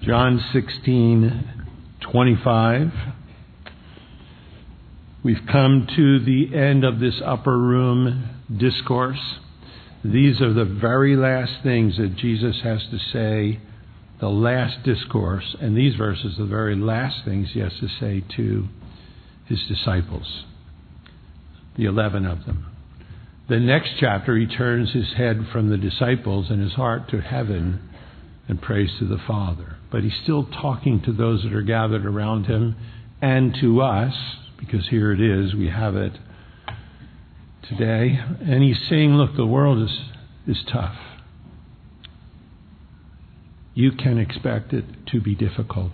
John 16:25. We've come to the end of this upper room discourse. These are the very last things that Jesus has to say, the last discourse, and these verses are the very last things he has to say to his disciples, the 11 of them. The next chapter, he turns his head from the disciples and his heart to heaven and prays to the Father. But he's still talking to those that are gathered around him and to us, because here it is, we have it today. And he's saying, look, the world is tough. You can expect it to be difficult.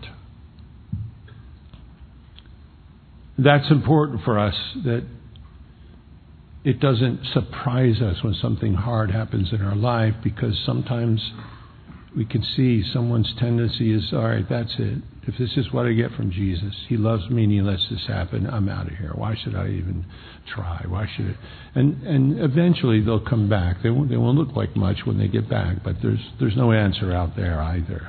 That's important for us, that it doesn't surprise us when something hard happens in our life, because sometimes we can see someone's tendency is, all right, that's it. If this is what I get from Jesus, he loves me and he lets this happen, I'm out of here. Why should I even try? Why should it? And eventually they'll come back. They won't look like much when they get back, but there's no answer out there either.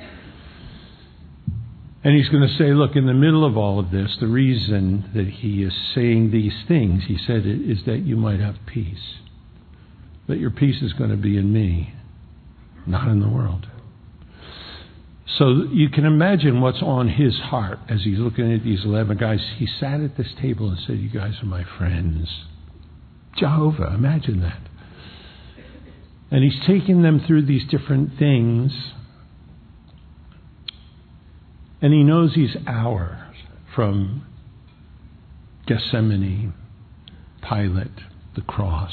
And he's going to say, look, in the middle of all of this, the reason that he is saying these things, he said, is that you might have peace. That your peace is going to be in me, not in the world. So you can imagine what's on his heart as he's looking at these 11 guys. He sat at this table and said, you guys are my friends. Jehovah, imagine that. And he's taking them through these different things. And he knows these hours from Gethsemane, Pilate, the cross.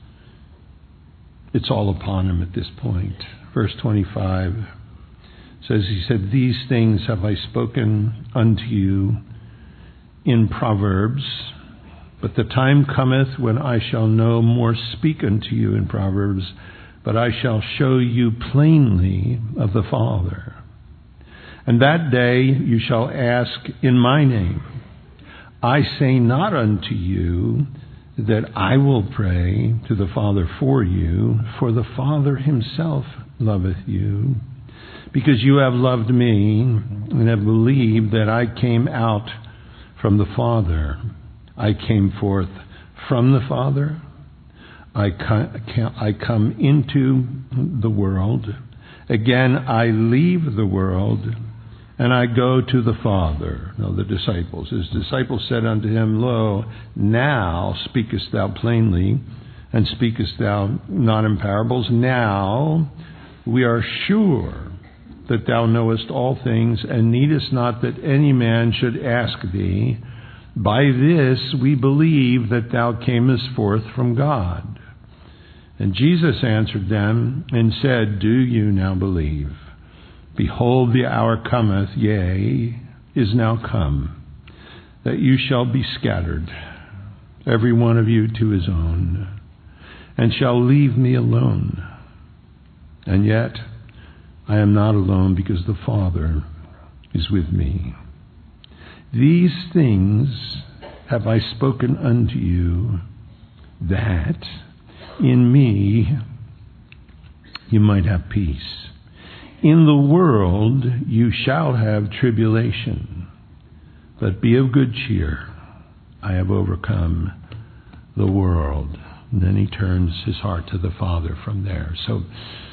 It's all upon him at this point. Verse 25 says, he said, these things have I spoken unto you in Proverbs, but the time cometh when I shall no more speak unto you in Proverbs, but I shall show you plainly of the Father. And that day you shall ask in my name. I say not unto you that I will pray to the Father for you, for the Father himself loveth you, because you have loved me and have believed that I came out from the Father. I came forth from the Father. I come into the world. Again, I leave the world, and I go to the Father. Now the disciples. His disciples said unto him, Lo, now speakest thou plainly, and speakest thou not in parables. Now we are sure that thou knowest all things, and needest not that any man should ask thee. By this we believe that thou camest forth from God. And Jesus answered them and said, Do you now believe? Behold, the hour cometh, yea, is now come, that you shall be scattered, every one of you to his own, and shall leave me alone. And yet I am not alone, because the Father is with me. These things have I spoken unto you, that in me you might have peace. In the world you shall have tribulation, but be of good cheer. I have overcome the world. And then he turns his heart to the Father from there. So,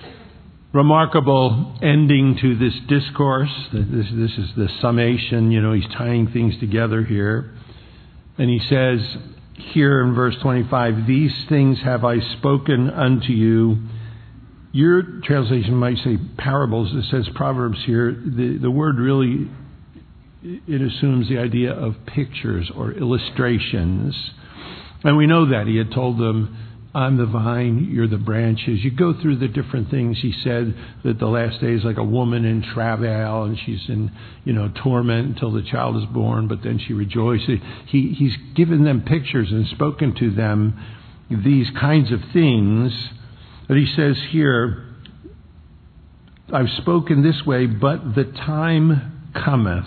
remarkable ending to this discourse. This is the summation. He's tying things together here. And he says here in verse 25, these things have I spoken unto you. Your translation might say parables. It says Proverbs here. The word really, it assumes the idea of pictures or illustrations. And we know that. He had told them, I'm the vine, you're the branches. You go through the different things. He said that the last day is like a woman in travail, and she's in, torment until the child is born, but then she rejoices. He's given them pictures and spoken to them these kinds of things. But he says here, I've spoken this way, but the time cometh.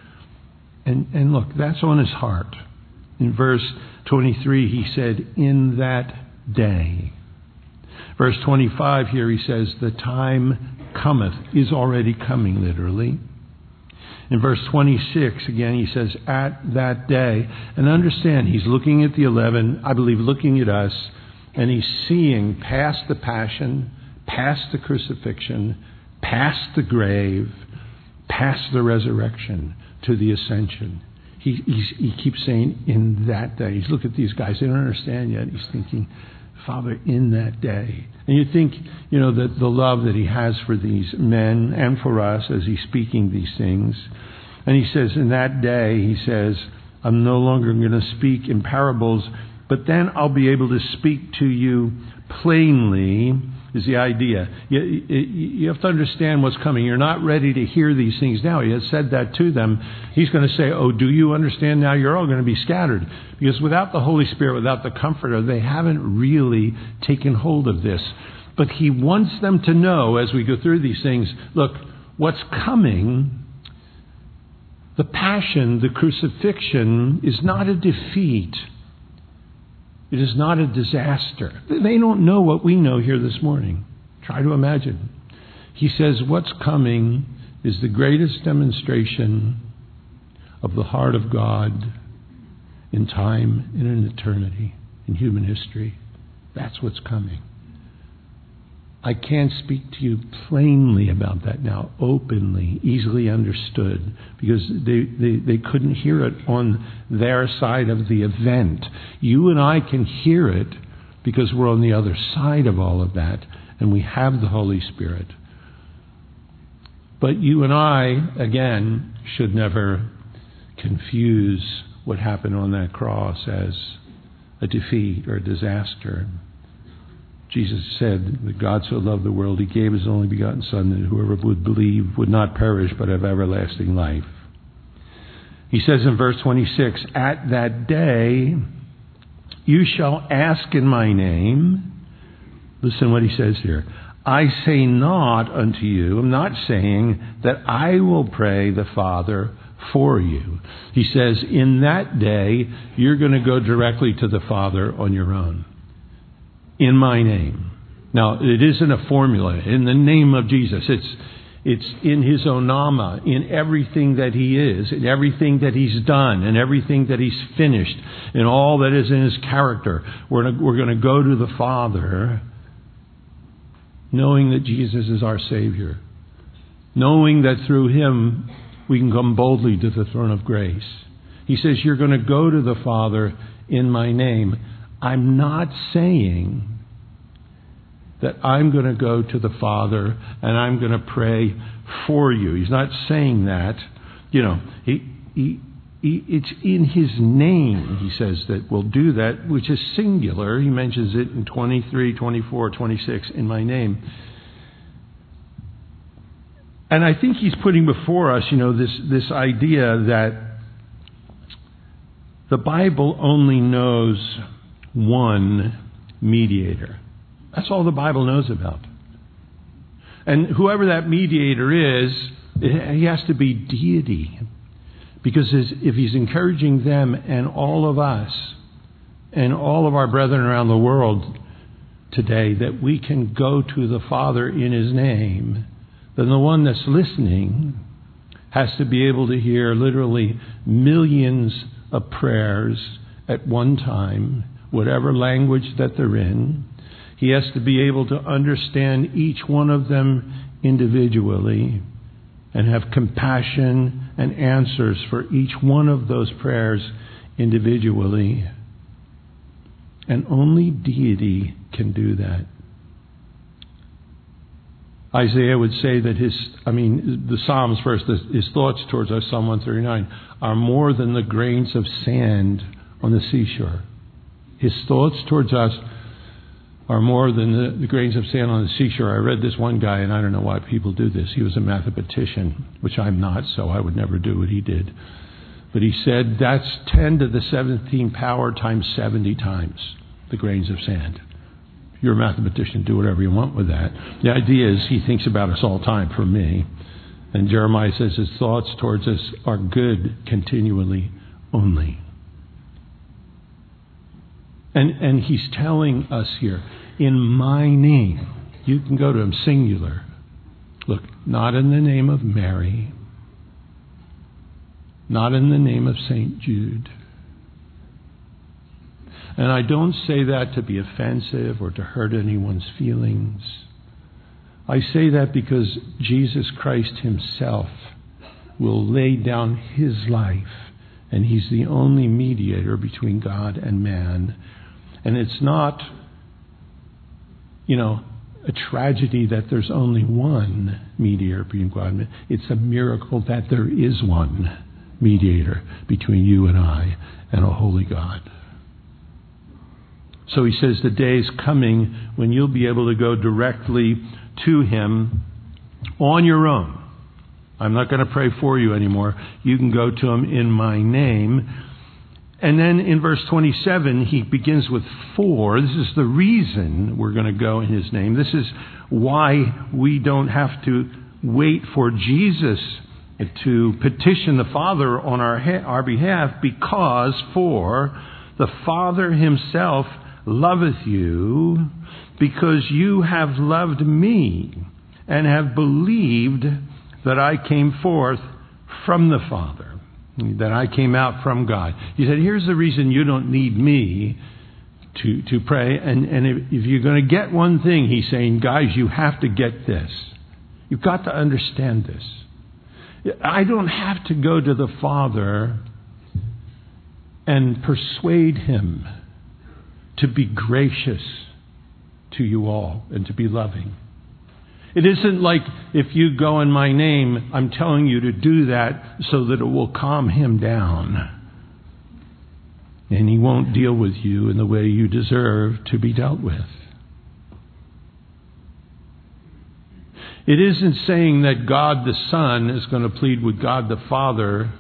And look, that's on his heart. In verse 23, he said, in that day. Verse 25 here, he says, the time cometh is already coming, literally. In verse 26, again, he says, at that day. And understand, he's looking at the 11, I believe looking at us, and he's seeing past the passion, past the crucifixion, past the grave, past the resurrection, to the ascension. He keeps saying, in that day. He's looking at these guys. They don't understand yet. He's thinking, Father, in that day. And you think, that the love that he has for these men and for us as he's speaking these things. And he says, in that day, he says, I'm no longer going to speak in parables, but then I'll be able to speak to you plainly, is the idea. You have to understand what's coming. You're not ready to hear these things now. He has said that to them. He's going to say, oh, do you understand now? You're all going to be scattered. Because without the Holy Spirit, without the Comforter, they haven't really taken hold of this. But he wants them to know, as we go through these things, look, what's coming, the passion, the crucifixion, is not a defeat. It is not a disaster. They don't know what we know here this morning. Try to imagine. He says what's coming is the greatest demonstration of the heart of God in time and in eternity, in human history. That's what's coming. I can't speak to you plainly about that now, openly, easily understood, because they couldn't hear it on their side of the event. You and I can hear it because we're on the other side of all of that, and we have the Holy Spirit. But you and I, again, should never confuse what happened on that cross as a defeat or a disaster. Jesus said that God so loved the world, he gave his only begotten Son, that whoever would believe would not perish but have everlasting life. He says in verse 26, at that day you shall ask in my name. Listen what he says here. I say not unto you, I'm not saying that I will pray the Father for you. He says in that day you're going to go directly to the Father on your own. In my name. Now, it isn't a formula. In the name of Jesus. It's in his onama, in everything that he is, in everything that he's done, in everything that he's finished, in all that is in his character. We're going to go to the Father knowing that Jesus is our Savior. Knowing that through him we can come boldly to the throne of grace. He says, you're going to go to the Father in my name. I'm not saying that I'm going to go to the Father and I'm going to pray for you. He's not saying that. It's in his name, he says, that we'll do that, which is singular. He mentions it in 23, 24, 26, in my name. And I think he's putting before us, this idea that the Bible only knows one mediator. That's all the Bible knows about. And whoever that mediator is, he has to be deity. Because if he's encouraging them and all of us and all of our brethren around the world today that we can go to the Father in his name, then the one that's listening has to be able to hear literally millions of prayers at one time, whatever language that they're in. He has to be able to understand each one of them individually and have compassion and answers for each one of those prayers individually. And only deity can do that. Isaiah would say that the Psalms first, his thoughts towards us, Psalm 139, are more than the grains of sand on the seashore. His thoughts towards us are more than the grains of sand on the seashore. I read this one guy, and I don't know why people do this. He was a mathematician, which I'm not, so I would never do what he did. But he said that's 10 to the 17th power times 70 times the grains of sand. If you're a mathematician, do whatever you want with that. The idea is he thinks about us all the time, for me. And Jeremiah says his thoughts towards us are good continually only. And he's telling us here, in my name, you can go to him singular. Look, not in the name of Mary, not in the name of St. Jude. And I don't say that to be offensive or to hurt anyone's feelings. I say that because Jesus Christ himself will lay down his life, and he's the only mediator between God and man. And it's not, a tragedy that there's only one mediator between God and man. It's a miracle that there is one mediator between you and I and a holy God. So he says the day is coming when you'll be able to go directly to him on your own. I'm not going to pray for you anymore. You can go to him in my name. And then in verse 27, he begins with for. This is the reason we're going to go in his name. This is why we don't have to wait for Jesus to petition the Father on our behalf, because for the Father himself loveth you, because you have loved me and have believed that I came forth from the Father, that I came out from God. He said, here's the reason you don't need me to pray. And if you're going to get one thing, he's saying, guys, you have to get this. You've got to understand this. I don't have to go to the Father and persuade him to be gracious to you all and to be loving. It isn't like if you go in my name, I'm telling you to do that so that it will calm him down. And he won't deal with you in the way you deserve to be dealt with. It isn't saying that God the Son is going to plead with God the Father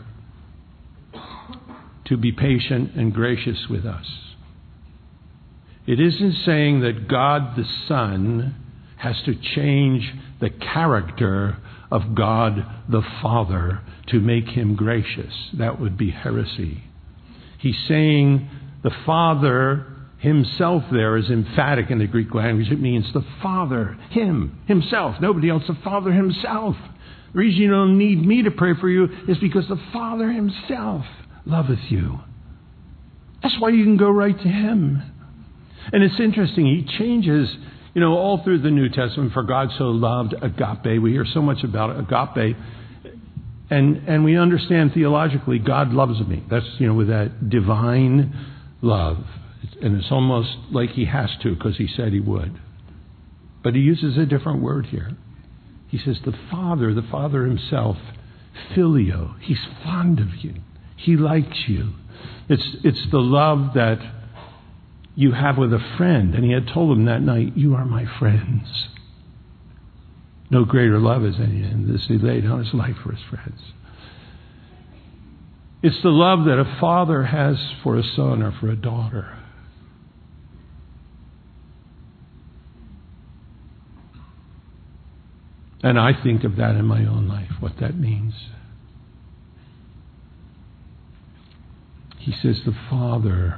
to be patient and gracious with us. It isn't saying that God the Son has to change the character of God the Father to make him gracious. That would be heresy. He's saying the Father himself there is emphatic in the Greek language. It means the Father, himself. Nobody else, the Father himself. The reason you don't need me to pray for you is because the Father himself loveth you. That's why you can go right to him. And it's interesting, he changes, all through the New Testament, for God so loved agape. We hear so much about agape. And we understand theologically, God loves me. That's, with that divine love. And it's almost like he has to, because he said he would. But he uses a different word here. He says the Father himself, filio. He's fond of you. He likes you. It's the love that you have with a friend. And he had told him that night, you are my friends. No greater love is any than this. He laid down his life for his friends. It's the love that a father has for a son or for a daughter. And I think of that in my own life, what that means. He says the Father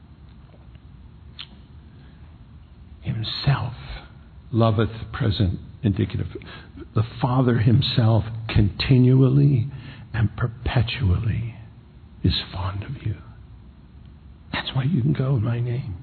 himself loveth, present indicative. The Father himself continually and perpetually is fond of you. That's why you can go in my name.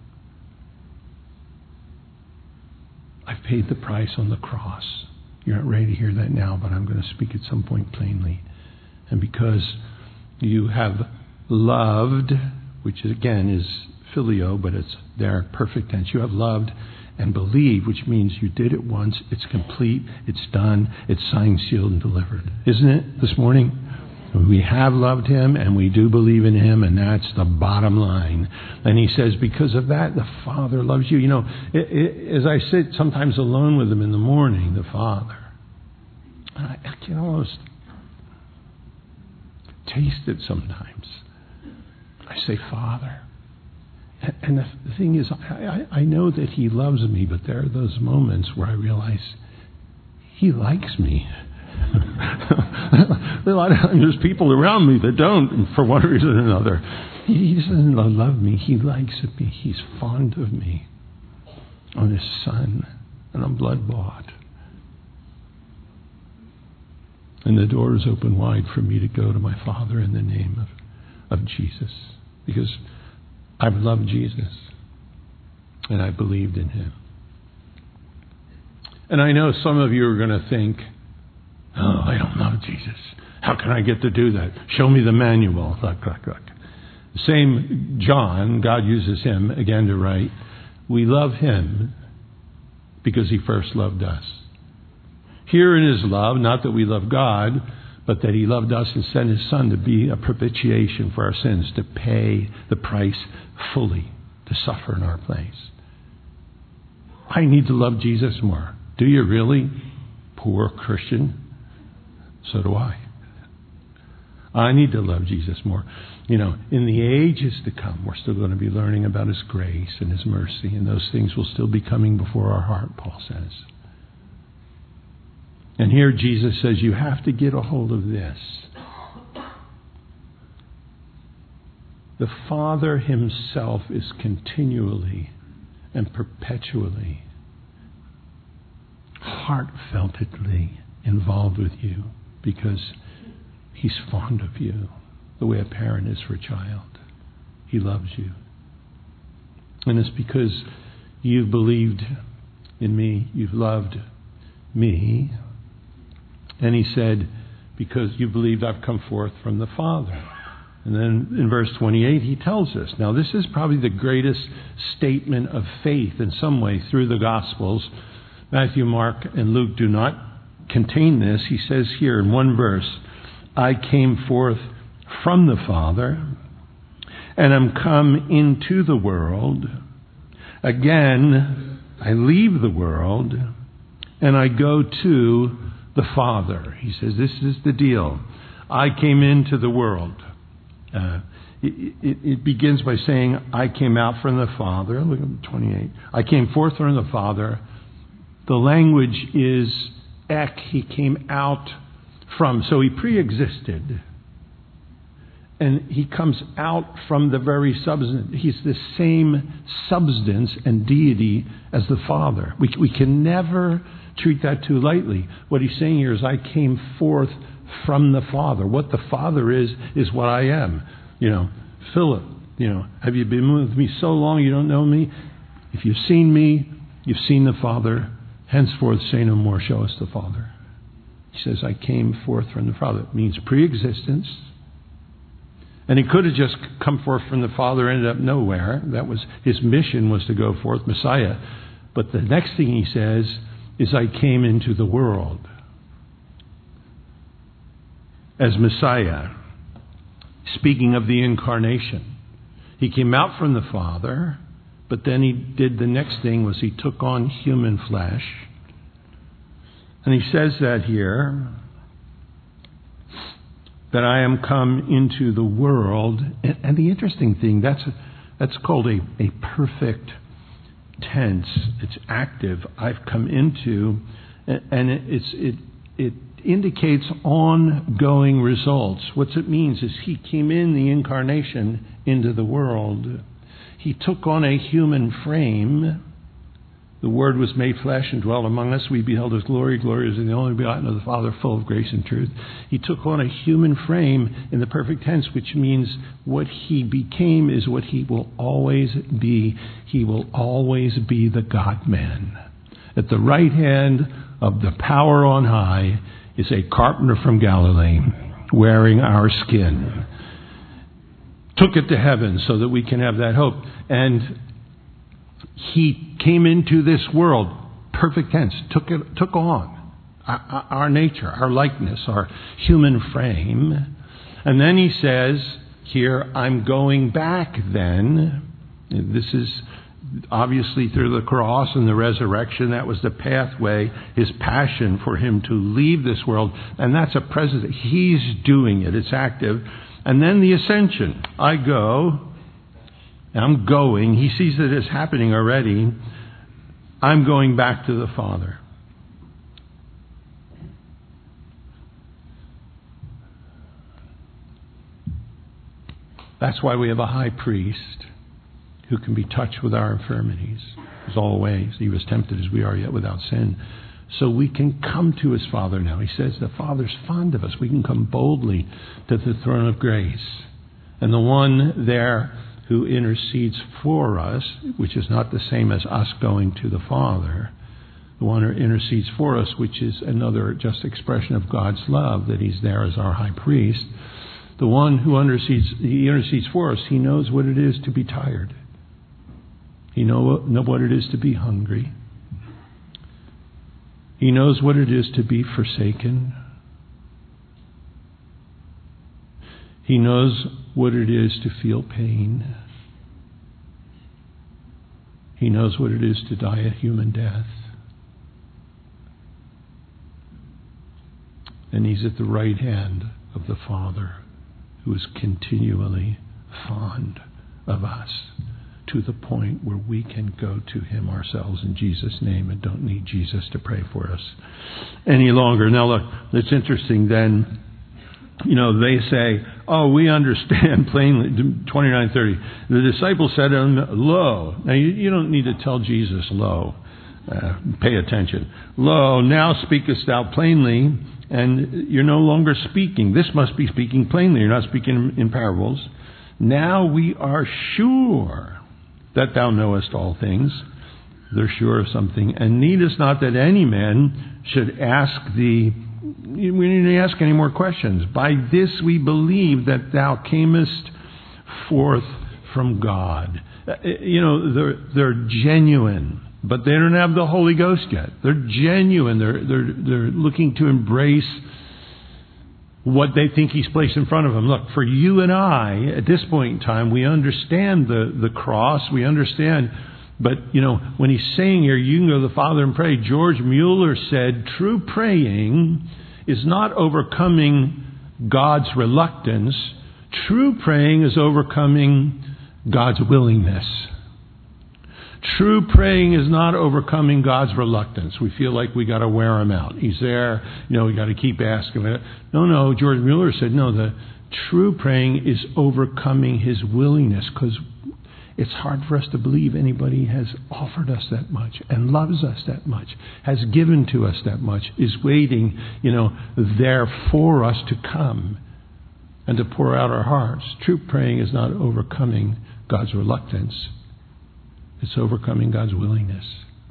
I've paid the price on the cross. You're not ready to hear that now, but I'm going to speak at some point plainly. And because you have loved, which again is filio, but it's there, perfect tense. You have loved and believed, which means you did it once, it's complete, it's done, it's signed, sealed, and delivered. Isn't it this morning? We have loved him and we do believe in him, and that's the bottom line. And he says, because of that, the Father loves you. As I sit sometimes alone with him in the morning, the Father, I can almost taste it sometimes. I say, Father. And the thing is, I know that he loves me, but there are those moments where I realize he likes me. A lot of times there's people around me that don't, for one reason or another. He doesn't love me. He likes me. He's fond of me. I'm his son, and I'm blood-bought. And the door is open wide for me to go to my Father in the name of Jesus. Because I've loved Jesus. And I believed in him. And I know some of you are going to think, oh, I don't love Jesus. How can I get to do that? Show me the manual. Look. The same John, God uses him again to write, we love him because he first loved us. Here in his love, not that we love God, but that he loved us and sent his Son to be a propitiation for our sins, to pay the price fully, to suffer in our place. I need to love Jesus more. Do you really? Poor Christian. So do I. I need to love Jesus more. You know, in the ages to come, we're still going to be learning about his grace and his mercy, and those things will still be coming before our heart, Paul says. And here Jesus says, you have to get a hold of this. The Father himself is continually and perpetually, heartfeltedly involved with you because he's fond of you the way a parent is for a child. He loves you. And it's because you've believed in me, you've loved me. And he said, because you believed I've come forth from the Father. And then in verse 28, he tells us. Now, this is probably the greatest statement of faith in some way through the Gospels. Matthew, Mark, and Luke do not contain this. He says here in one verse, I came forth from the Father, and am come into the world. Again, I leave the world, and I go to the Father. He says, this is the deal. I came into the world. It begins by saying, I came out from the Father. Look at 28. I came forth from the Father. The language is ek. He came out from. So he pre-existed. And he comes out from the very substance. He's the same substance and deity as the Father. We can never treat that too lightly. What he's saying here is, I came forth from the Father. What the Father is what I am. You know, Philip, have you been with me so long you don't know me? If you've seen me, you've seen the Father. Henceforth say no more, show us the Father. He says, I came forth from the Father. It means pre-existence. And he could have just come forth from the Father, ended up nowhere. That was his mission, was to go forth, Messiah. But the next thing he says is, I came into the world as Messiah. Speaking of the incarnation. He came out from the Father, but then he did the next thing, was he took on human flesh. And he says that here, that I am come into the world. And the interesting thing, that's called a perfect tense. It's active. I've come into, and it indicates ongoing results. What it means is he came in the incarnation into the world. He took on a human frame. The Word was made flesh and dwelt among us. We beheld his glory. Glory is in the only begotten of the Father, full of grace and truth. He took on a human frame in the perfect tense, which means what he became is what he will always be. He will always be the God-man. At the right hand of the power on high is a carpenter from Galilee wearing our skin. Took it to heaven so that we can have that hope. And he came into this world, perfect tense, took on our nature, our likeness, our human frame. And then he says here, I'm going back then. This is obviously through the cross and the resurrection. That was the pathway, his passion for him to leave this world. And that's a present. He's doing it. It's active. And then the ascension. I go. I'm going. He sees that it's happening already. I'm going back to the Father. That's why we have a high priest who can be touched with our infirmities. As always, he was tempted as we are, yet without sin. So we can come to his Father now. He says the Father's fond of us. We can come boldly to the throne of grace. And the one there who intercedes for us, which is not the same as us going to the Father, the one who intercedes for us, which is another just expression of God's love, that he's there as our high priest. The one who intercedes for us, he knows what it is to be tired. He knows what it is to be hungry. He knows what it is to be forsaken. He knows what it is to feel pain. He knows what it is to die a human death. And he's at the right hand of the Father, who is continually fond of us, to the point where we can go to him ourselves in Jesus' name and don't need Jesus to pray for us any longer. Now look, it's interesting then, they say, oh, we understand plainly, 29:30. The disciples said to him, lo. Now you don't need to tell Jesus, lo. Pay attention. Lo, now speakest thou plainly, and you're no longer speaking. This must be speaking plainly. You're not speaking in parables. Now we are sure that thou knowest all things. They're sure of something. And needest not that any man should ask thee. We need to ask any more questions. By this we believe that thou camest forth from God. They're genuine, but they don't have the Holy Ghost yet. They're genuine. They're looking to embrace what they think he's placed in front of them. Look, for you and I, at this point in time, we understand the cross. We understand. But, when he's saying here, you can go to the Father and pray. George Mueller said, true praying is not overcoming God's reluctance. True praying is overcoming God's willingness. True praying is not overcoming God's reluctance. We feel like we got to wear him out. He's there, we got to keep asking. No, George Mueller said, no, the true praying is overcoming his willingness, because it's hard for us to believe anybody has offered us that much and loves us that much, has given to us that much, is waiting, there for us to come and to pour out our hearts. True praying is not overcoming God's reluctance. It's overcoming God's willingness.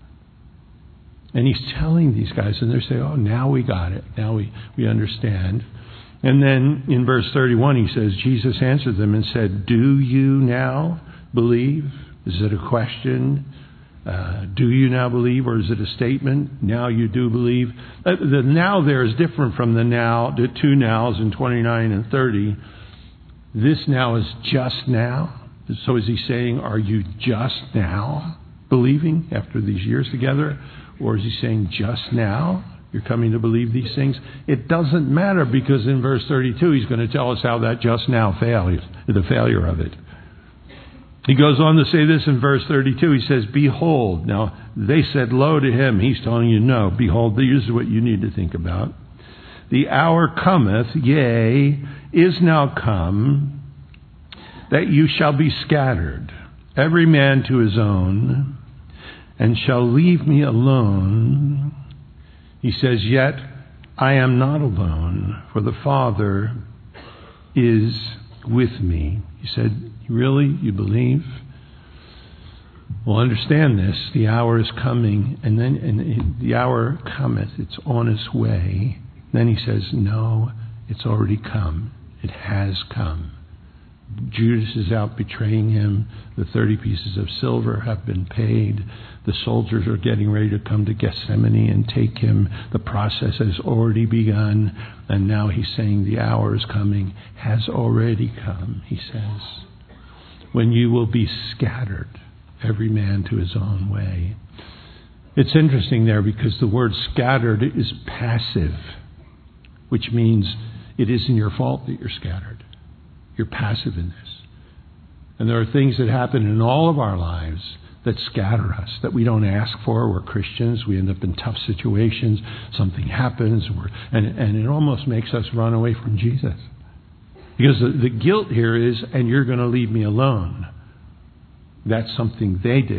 And he's telling these guys, and they're saying, oh, now we got it. Now we understand. And then in verse 31, he says, Jesus answered them and said, do you now believe? Is it a question? Do you now believe, or is it a statement? Now you do believe. The now there is different from the two nows in 29 and 30. This now is just now. So is he saying, are you just now believing after these years together? Or is he saying, just now you're coming to believe these things? It doesn't matter, because in verse 32 he's going to tell us how that just now failed, the failure of it. He goes on to say this in verse 32. He says, behold. Now, they said lo to him. He's telling you no. Behold, this is what you need to think about. The hour cometh, yea, is now come, that you shall be scattered, every man to his own, and shall leave me alone. He says, yet I am not alone, for the Father is with me. He said, really? You believe? Well, understand this. The hour is coming, and the hour cometh. It's on its way. Then he says, no, it's already come. It has come. Judas is out betraying him. The 30 pieces of silver have been paid. The soldiers are getting ready to come to Gethsemane and take him. The process has already begun. And now he's saying the hour is coming, has already come, he says, when you will be scattered, every man to his own way. It's interesting there, because the word scattered is passive, which means it isn't your fault that you're scattered. You're passive in this. And there are things that happen in all of our lives that scatter us, that we don't ask for. We're Christians. We end up in tough situations. Something happens, and it almost makes us run away from Jesus. Because the guilt here is, and you're going to leave me alone. That's something they did.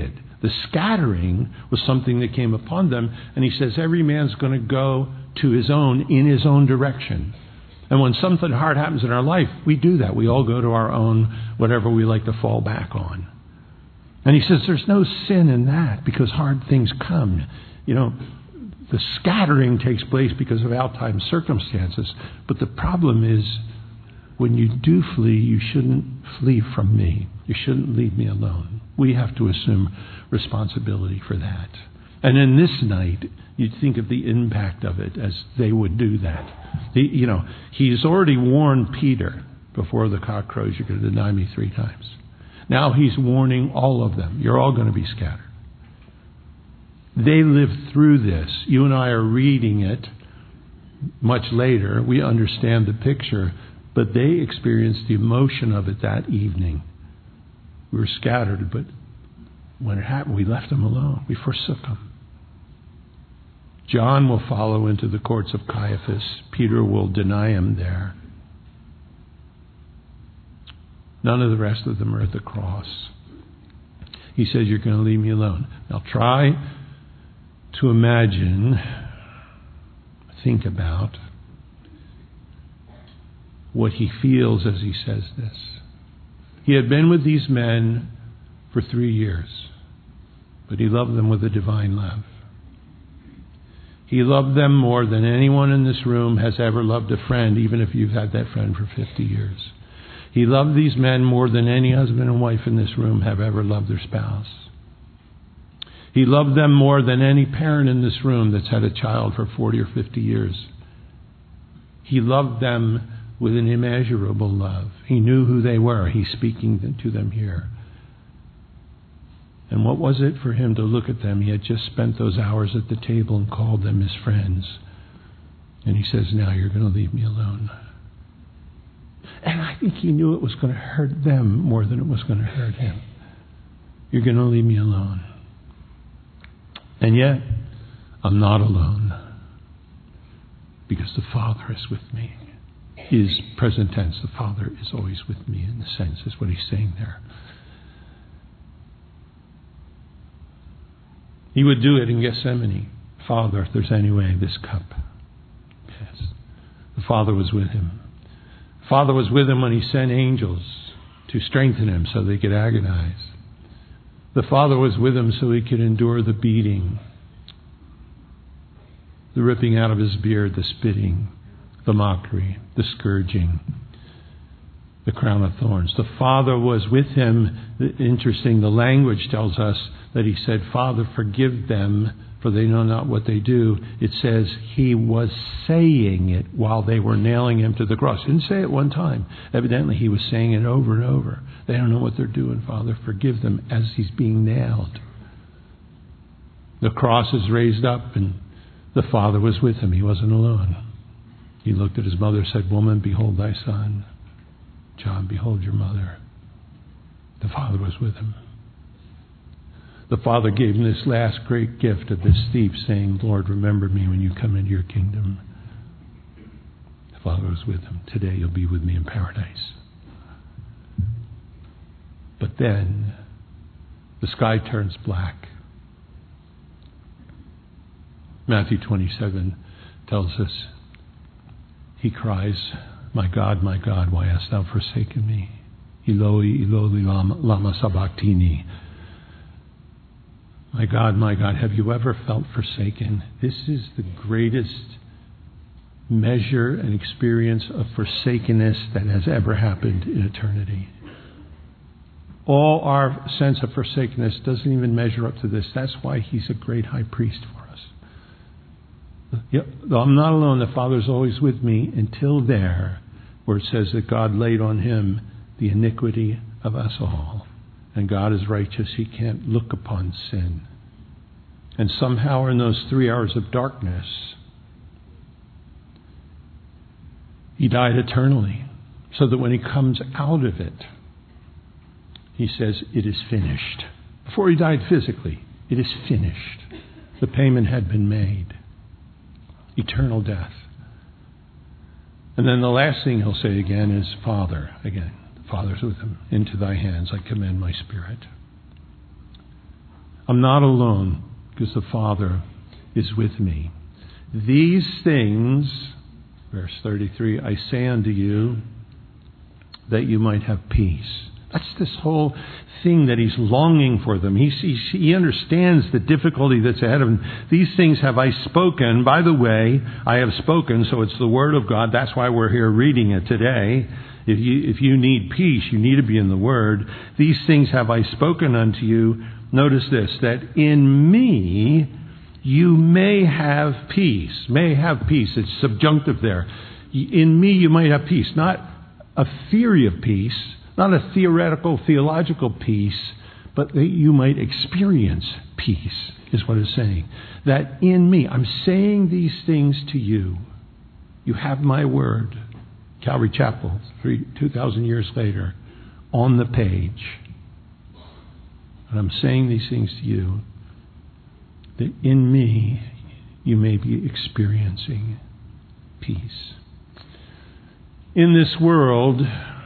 The scattering was something that came upon them. And he says every man's going to go to his own, in his own direction. And when something hard happens in our life, we do that. We all go to our own, whatever we like to fall back on. And he says there's no sin in that because hard things come. You know, the scattering takes place because of outside circumstances. But the problem is, when you do flee, you shouldn't flee from me. You shouldn't leave me alone. We have to assume responsibility for that. And in this night, you'd think of the impact of it as they would do that. He's already warned Peter, before the cock crows, you're going to deny me 3 times. Now he's warning all of them. You're all going to be scattered. They lived through this. You and I are reading it much later. We understand the picture, but they experienced the emotion of it that evening. We were scattered, but when it happened, we left them alone. We forsook them. John will follow into the courts of Caiaphas. Peter will deny him there. None of the rest of them are at the cross. He says, you're going to leave me alone. Now try to imagine, think about what he feels as he says this. He had been with these men for 3 years, but he loved them with a divine love. He loved them more than anyone in this room has ever loved a friend, even if you've had that friend for 50 years. He loved these men more than any husband and wife in this room have ever loved their spouse. He loved them more than any parent in this room that's had a child for 40 or 50 years. He loved them with an immeasurable love. He knew who they were. He's speaking to them here. And what was it for him to look at them? He had just spent those hours at the table and called them his friends. And he says, now you're going to leave me alone. And I think he knew it was going to hurt them more than it was going to hurt him. You're going to leave me alone. And yet, I'm not alone. Because the Father is with me. Is present tense. The Father is always with me, in a sense, is what he's saying there. He would do it in Gethsemane. Father, if there's any way, this cup. Yes. The Father was with him. Father was with him when he sent angels to strengthen him so they could agonize. The Father was with him so he could endure the beating, the ripping out of his beard, the spitting, the mockery, the scourging, the crown of thorns. The Father was with him. Interesting, the language tells us that he said, Father, forgive them, for they know not what they do. It says he was saying it while they were nailing him to the cross. He didn't say it one time. Evidently, he was saying it over and over. They don't know what they're doing, Father. Forgive them, as he's being nailed. The cross is raised up, and the Father was with him. He wasn't alone. He looked at his mother, said, Woman, behold thy son. John, behold your mother. The Father was with him. The Father gave him this last great gift of this thief, saying, Lord, remember me when you come into your kingdom. The Father was with him. Today you'll be with me in paradise. But then the sky turns black. Matthew 27 tells us, he cries, my God, why hast thou forsaken me? Eloi, Eloi, lama sabachthani. My God, have you ever felt forsaken? This is the greatest measure and experience of forsakenness that has ever happened in eternity. All our sense of forsakenness doesn't even measure up to this. That's why he's a great high priest for us. Though I'm not alone, the Father's always with me until there, where it says that God laid on him the iniquity of us all. And God is righteous. He can't look upon sin. And somehow in those 3 hours of darkness, he died eternally. So that when he comes out of it, he says, it is finished. Before he died physically, it is finished. The payment had been made. Eternal death. And then the last thing he'll say again is, Father, again. The Father's with him. Into thy hands I commend my spirit. I'm not alone because the Father is with me. These things, verse 33, I say unto you that you might have peace. That's this whole thing that he's longing for them. He understands the difficulty that's ahead of him. These things have I spoken. By the way, I have spoken, so it's the Word of God. That's why we're here reading it today. If you need peace, you need to be in the Word. These things have I spoken unto you. Notice this, that in me you may have peace. May have peace. It's subjunctive there. In me you might have peace. Not a theory of peace, not a theoretical, theological peace, but that you might experience peace, is what it's saying. That in me, I'm saying these things to you. You have my word. Calvary Chapel, 2,000 years later, on the page. And I'm saying these things to you, that in me you may be experiencing peace. In this world,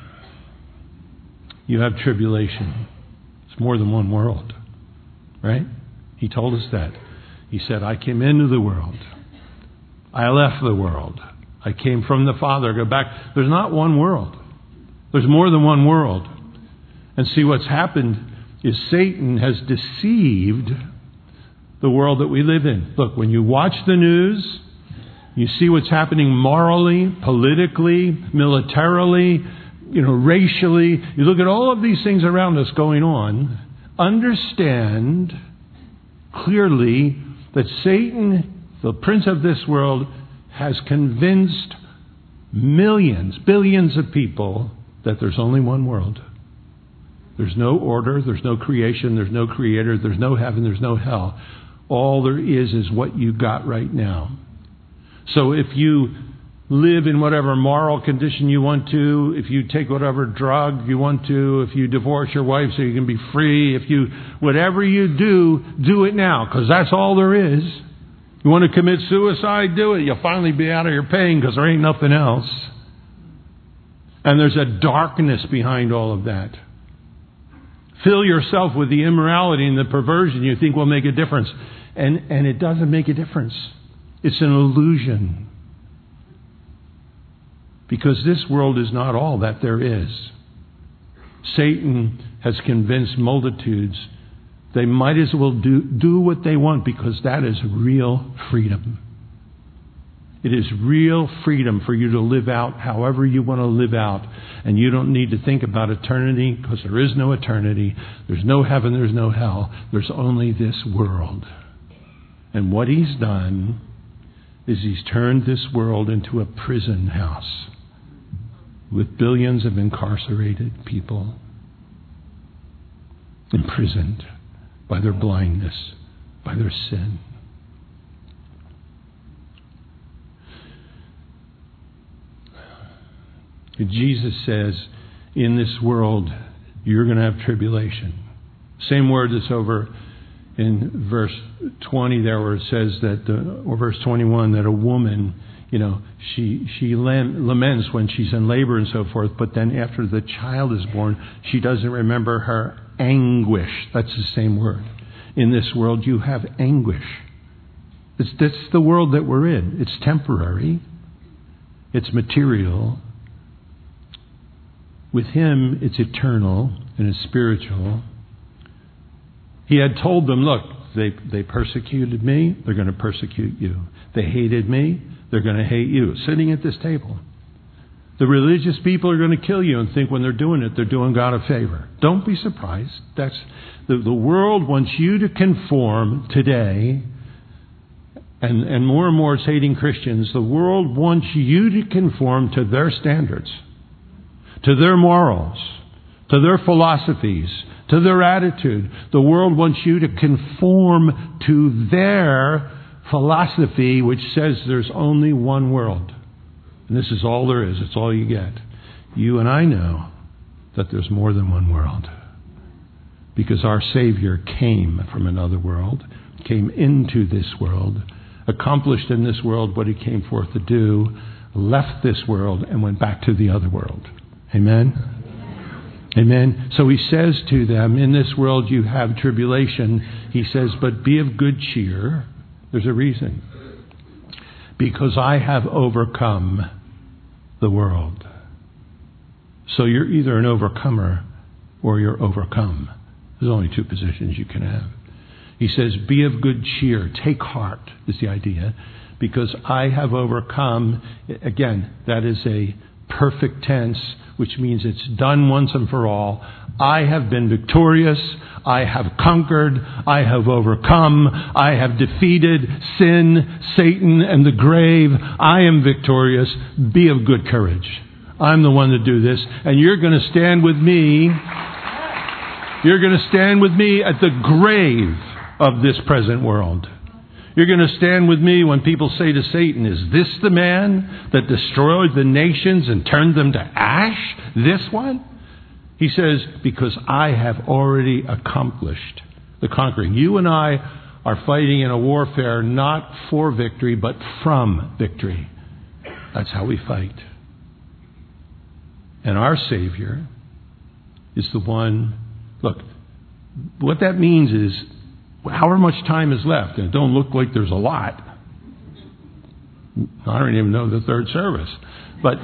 you have tribulation. It's more than one world, right? He told us that. He said, I came into the world. I left the world. I came from the Father. Go back. There's not one world. There's more than one world. And see, what's happened is Satan has deceived the world that we live in. Look, when you watch the news, you see what's happening morally, politically, militarily, racially. You look at all of these things around us going on. Understand clearly that Satan, the prince of this world, has convinced millions, billions of people that there's only one world. There's no order, there's no creation, there's no creator, there's no heaven, there's no hell. All there is what you got right now. So if you live in whatever moral condition you want to, if you take whatever drug you want to, if you divorce your wife so you can be free, whatever you do it now, because that's all there is. You want to commit suicide, do it. You'll finally be out of your pain because there ain't nothing else. And there's a darkness behind all of that. Fill yourself with the immorality and the perversion you think will make a difference. And it doesn't make a difference. It's an illusion. Because this world is not all that there is. Satan has convinced multitudes they might as well do what they want, because that is real freedom. It is real freedom for you to live out however you want to live out. And you don't need to think about eternity, because there is no eternity. There's no heaven, there's no hell. There's only this world. And what he's done is he's turned this world into a prison house with billions of incarcerated people, imprisoned by their blindness, by their sin. Jesus says, in this world, you're going to have tribulation. Same word that's over in verse 20 there, where it says that, or verse 21, that a woman, she laments when she's in labor and so forth, but then after the child is born, she doesn't remember her anguish. That's the same word. In this world, you have anguish. That's the world that we're in. It's temporary. It's material. With him, it's eternal and it's spiritual. He had told them, look, they persecuted me, they're going to persecute you. They hated me, they're going to hate you. Sitting at this table. The religious people are going to kill you and think when they're doing it, they're doing God a favor. Don't be surprised. That's the world wants you to conform today, and more it's hating Christians. The world wants you to conform to their standards, to their morals, to their philosophies, to their attitude. The world wants you to conform to their philosophy, which says there's only one world. And this is all there is. It's all you get. You and I know that there's more than one world. Because our Savior came from another world, came into this world, accomplished in this world what he came forth to do, left this world and went back to the other world. Amen? Amen. So he says to them, in this world you have tribulation. He says, but be of good cheer. There's a reason. Because I have overcome the world. So you're either an overcomer or you're overcome. There's only two positions you can have. He says, be of good cheer. Take heart is the idea. Because I have overcome. Again, that is a perfect tense, which means it's done once and for all. I have been victorious. I have conquered. I have overcome. I have defeated sin, Satan, and the grave. I am victorious. Be of good courage. I'm the one to do this. And you're going to stand with me. You're going to stand with me at the grave of this present world. You're going to stand with me when people say to Satan, is this the man that destroyed the nations and turned them to ash? This one? He says, because I have already accomplished the conquering. You and I are fighting in a warfare not for victory, but from victory. That's how we fight. And our Savior is the one. Look, what that means is, however much time is left, and it don't look like there's a lot. I don't even know the third service. But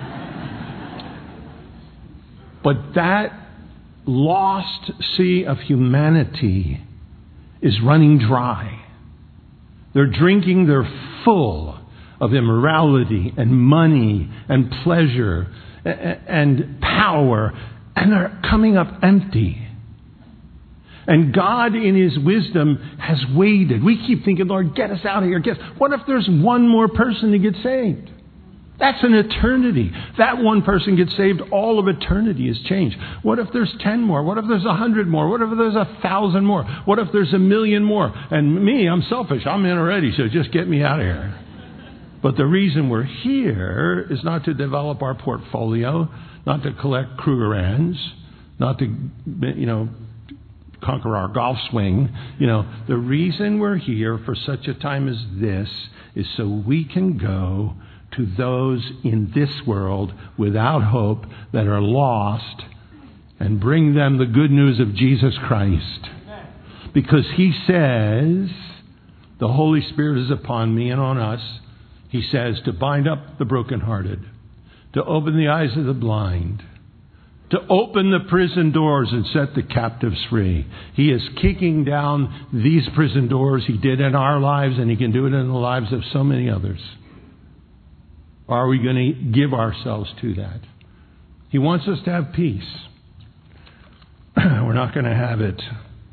that lost sea of humanity is running dry. They're drinking their full of immorality and money and pleasure and power, and they're coming up empty. And God, in His wisdom, has waited. We keep thinking, Lord, get us out of here. What if there's one more person to get saved? That's an eternity. That one person gets saved, all of eternity is changed. What if there's 10 more? What if there's 100 more? What if there's 1,000 more? What if there's 1,000,000 more? And me, I'm selfish. I'm in already, so just get me out of here. But the reason we're here is not to develop our portfolio, not to collect Krugerrands, not to, conquer our golf swing. The reason we're here for such a time as this is so we can go to those in this world without hope that are lost and bring them the good news of Jesus Christ. Because He says, the Holy Spirit is upon me and on us. He says to bind up the brokenhearted, to open the eyes of the blind, to open the prison doors and set the captives free. He is kicking down these prison doors. He did in our lives, and He can do it in the lives of so many others. Are we going to give ourselves to that? He wants us to have peace. We're not going to have it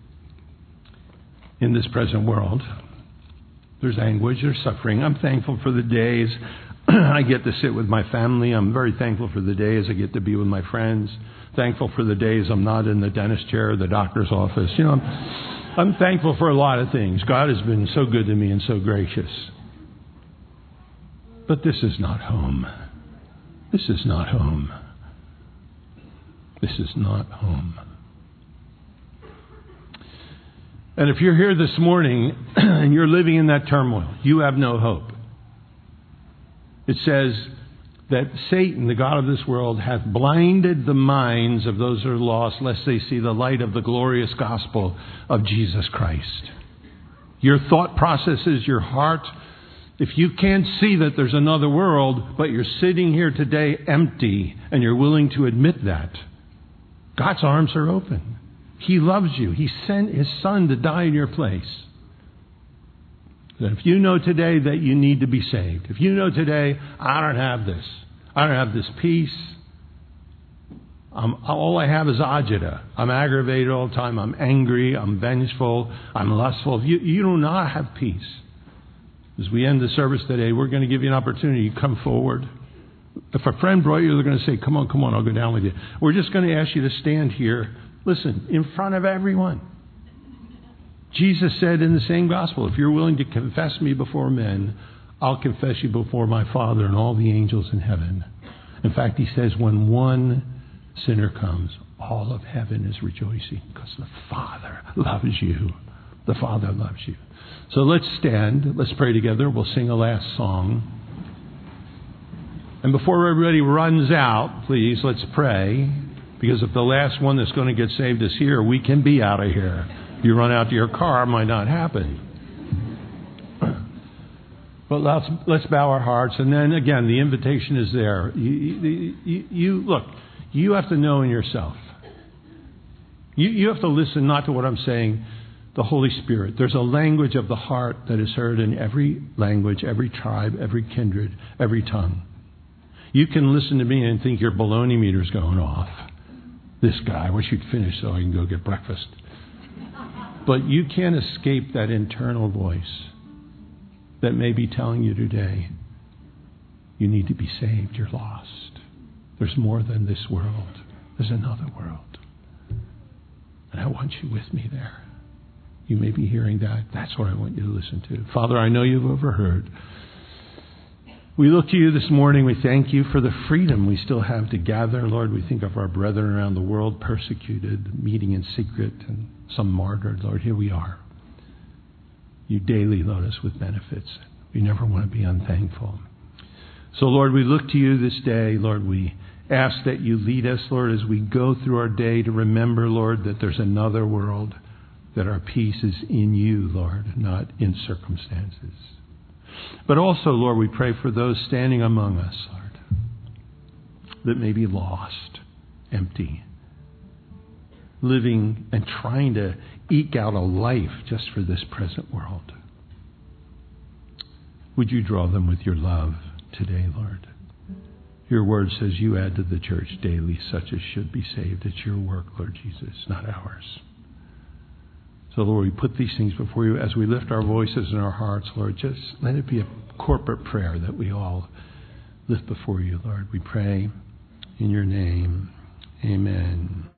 in this present world. There's anguish, there's suffering. I'm thankful for the days I get to sit with my family. I'm very thankful for the days I get to be with my friends. Thankful for the days I'm not in the dentist chair or the doctor's office. I'm thankful for a lot of things. God has been so good to me and so gracious. But this is not home. This is not home. This is not home. And if you're here this morning and you're living in that turmoil, you have no hope. It says that Satan, the god of this world, hath blinded the minds of those who are lost, lest they see the light of the glorious gospel of Jesus Christ. Your thought processes, your heart, if you can't see that there's another world, but you're sitting here today empty, and you're willing to admit that, God's arms are open. He loves you. He sent His Son to die in your place. That if you know today that you need to be saved, if you know today, I don't have this. I don't have this peace. All I have is agita. I'm aggravated all the time. I'm angry. I'm vengeful. I'm lustful. You do not have peace. As we end the service today, we're going to give you an opportunity to come forward. If a friend brought you, they're going to say, come on, I'll go down with you. We're just going to ask you to stand here, listen, in front of everyone. Jesus said in the same gospel, if you're willing to confess me before men, I'll confess you before my Father and all the angels in heaven. In fact, He says when one sinner comes, all of heaven is rejoicing because the Father loves you. The Father loves you. So let's stand. Let's pray together. We'll sing a last song. And before everybody runs out, please, let's pray. Because if the last one that's going to get saved is here, we can be out of here. You run out to your car, it might not happen. But let's bow our hearts. And then again, the invitation is there. Look, you have to know in yourself. You have to listen not to what I'm saying, the Holy Spirit. There's a language of the heart that is heard in every language, every tribe, every kindred, every tongue. You can listen to me and think your baloney meter's going off. This guy, I wish you'd finish so I can go get breakfast. But you can't escape that internal voice that may be telling you today, you need to be saved, you're lost. There's more than this world. There's another world. And I want you with me there. You may be hearing that. That's what I want you to listen to. Father, I know you've overheard. We look to you this morning. We thank you for the freedom we still have to gather. Lord, we think of our brethren around the world persecuted, meeting in secret, and some martyred. Lord, here we are. You daily load us with benefits. We never want to be unthankful. So, Lord, we look to you this day. Lord, we ask that you lead us, Lord, as we go through our day to remember, Lord, that there's another world, that our peace is in you, Lord, not in circumstances. But also, Lord, we pray for those standing among us, Lord, that may be lost, empty, living and trying to eke out a life just for this present world. Would you draw them with your love today, Lord? Your word says you add to the church daily such as should be saved. It's your work, Lord Jesus, not ours. So, Lord, we put these things before you as we lift our voices and our hearts, Lord. Just let it be a corporate prayer that we all lift before you, Lord. We pray in your name. Amen.